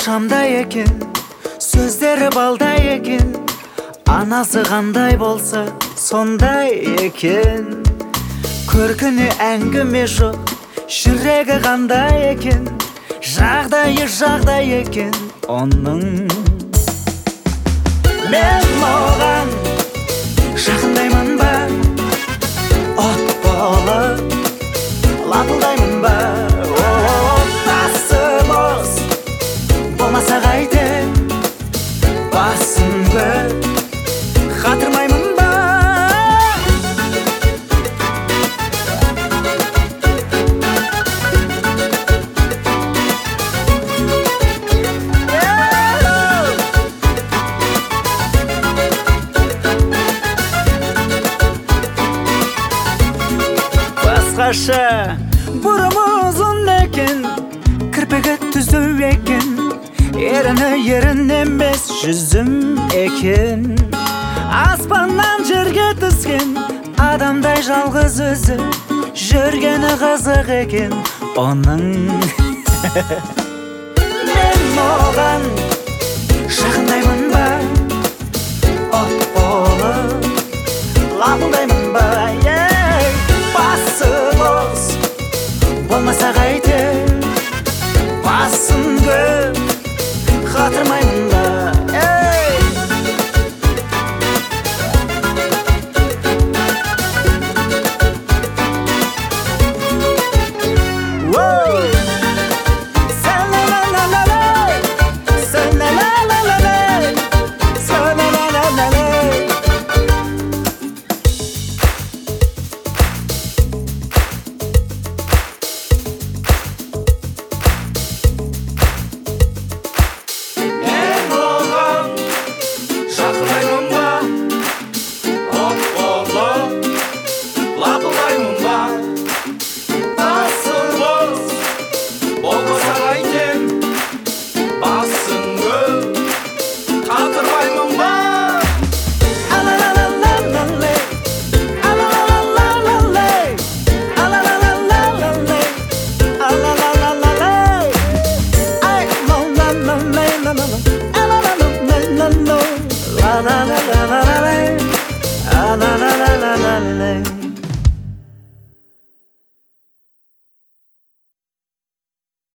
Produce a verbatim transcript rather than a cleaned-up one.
шамдай екен, сөздері балдай екен, анасы қандай болса сондай екен. Көркіне әңгіме жоқ, жүрегі қандай екен, жағдайы жағдай екен оның. Мен оған жақындаймын ба, от болып лапылдаймын ба? Тасы бос болмаса қайтем, басын көп қатырмаймын ба? Басқаша бұрымы ұзын екен, кірпігі түзу екен, еріні ерін емес жүзім екен. Аспаннан жерге түскен адамдай жалғыз өзі, жүргені қызық екен оның. Мен оған жақындаймын ба, от болып лапылдаймын ба? Басы бос болмаса